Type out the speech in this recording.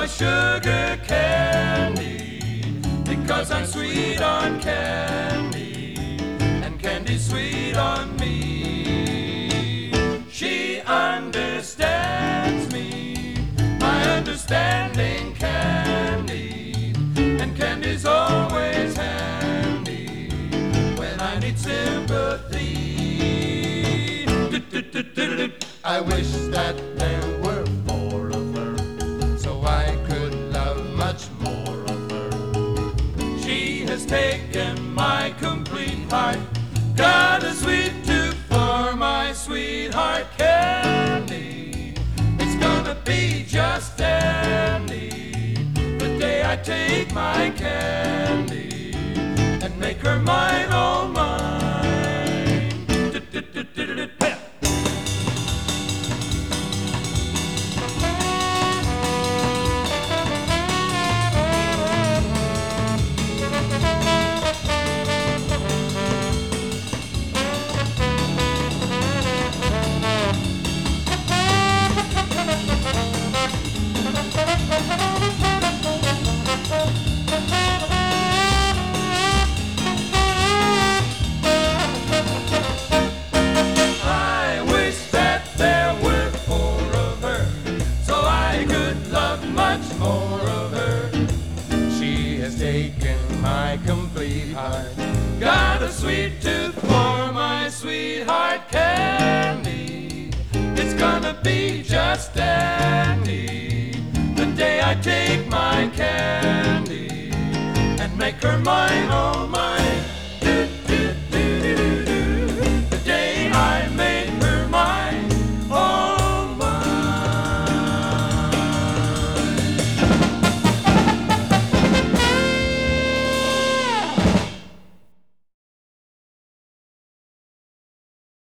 sugar candy, because I'm sweet on candy, and candy's sweet on me. She understands me, my understanding candy, and candy's always handy when I need sympathy. I wish that there were more of her, so I could love much more of her. She has taken my complete heart, got a sweet tooth for my sweetheart candy. It's gonna be just dandy the day I take my candy and make her mine, all mine. More of her. She has taken my complete heart, got a sweet tooth for my sweetheart candy. It's gonna be just dandy the day I take my candy and make her mine, all mine. The day I make